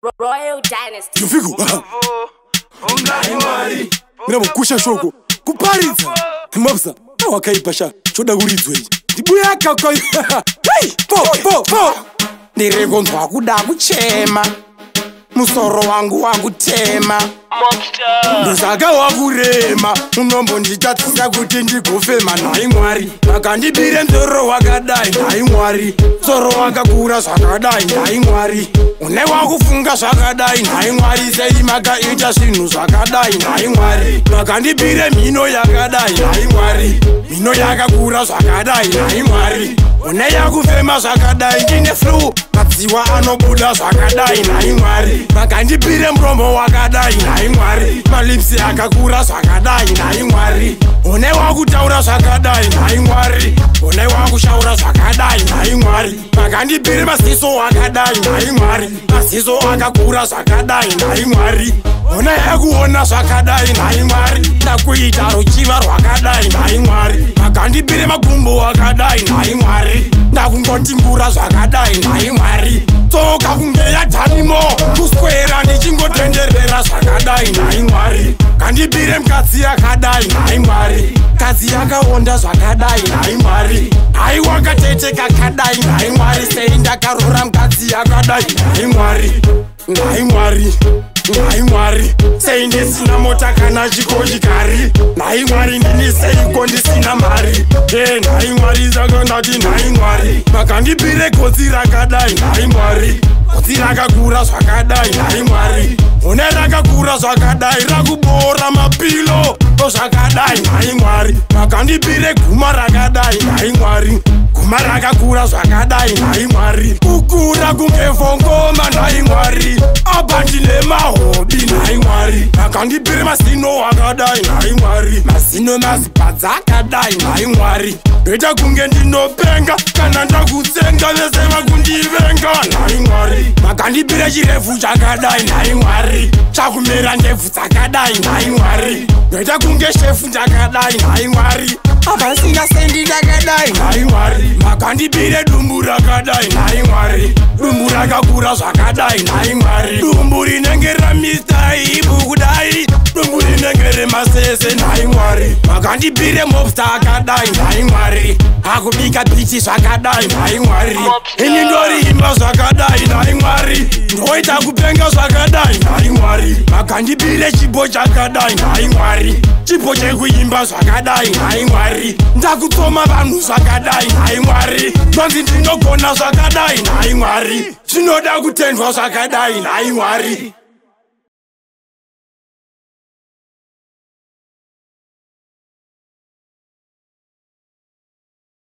Royal Dynasty. Yufiku. Mina mukusha shoko. Kuparidza. Mabsa. Wakaipasha. Choda kuridzwe. Ndibuyaka kwa. Hey! Po. Ndiregonzwa kuda kuchema. Musoro wangu wakutema. Ndosaka wakurema. Unombo nditatisa kuti ndigofema nayi Mwari. Makandibire msoro wakadai nayi Mwari. Msoro wakakura zvakadai nayi Mwari. Une wakufunga zvakadai nayi Mwari. Sei makaita zvinhu zvakadai nayi Mwari. Makandibire mhino yakadai nayi Mwari. Mhino yakakura zvakadai nayi Mwari. Une yakufema zvakadai ndine flu. Madziwa anobuda zvakadai nayi Mwari. Makandibire muromo wakadai nayi Mwari. Malipsi akakura zvakadai nayi Mwari. Une wakutaura zvakadai nayi Mwari. Une wakushaura zvakadai nayi Mwari. Makandibire maziso akadai nayi Mwari. Maziso akakura zvakadai nayi Mwari. Une yakuona zvakadai nayi Mwari. Ndakuita ruchiva rwakadai nayi Mwari. Makandibire magumbo akadai nayi Mwari. Ndakungotimbura zvakadai nayi Mwari. Tsoka kunge yadhanimo kuswera ndichingotenderera zvakadai nayi Mwari. Kandibire mukadzi yakadai nayi Mwari. Kadzi yakaonda zvakadai nayi Mwari. Hai wakatete kakadai nayi Mwari. Sei ndakarora mukadzi yakadai nayi Mwari. Nayi Mwari. Nayi Mwari. Sei ndisina mota kana chikochikari. Nayi Mwari ndini seiko ndisina mari. Nayi Mwari zakandati nayi Mwari. Makandibire gotsi rakadai nayi Mwari. Gotsi rakakura zvakadai nayi Mwari. Une rakakura zvakadai rakuboora mapilo zvakadai nayi Mwari. Makandibire guma rakadai nayi Mwari. Guma rakakura zvakadai nayi Mwari. Kukura kunge vhongoma nayi Mwari. Apa ndine mahobi nayi Mwari. Makandibire mazino akadai nayi Mwari. Mazino mazipadza akadai nayi Mwari. Ndoita kunge ndinopenga kana ndakutsenga vese vakundivenga nayi Mwari. Makandibire chirefu chakadai nayi Mwari. Chakumera ndebvu dzakadai nayi Mwari. Ndoita kunge shefu ndakadai nayi Mwari. Apa singasendi ndakadai nayi Mwari. Makandibire dumbu rakadai nayi Mwari. Dumbu rakakura zvakadai nayi Mwari. Dumbu rinenge ramista ibu kudai. Dumbu rinenge remasese nayi Mwari. Makandibire mobster akadai nayi Mwari. Akubika bichi zvakadai nayi Mwari. Ini ndori imba zvakadai nayi Mwari. Ndoita kupenga zvakadai nayi Mwari. Makandibire chipo chakadai nayi Mwari. Chipo chekuimba zvakadai nayi Mwari. Ndakutsoma vanhu zvakadai nayi Mwari. Nonzi ndinogona zvakadai nayi Mwari. Zvinoda kutendwa zvakadai nayi Mwari.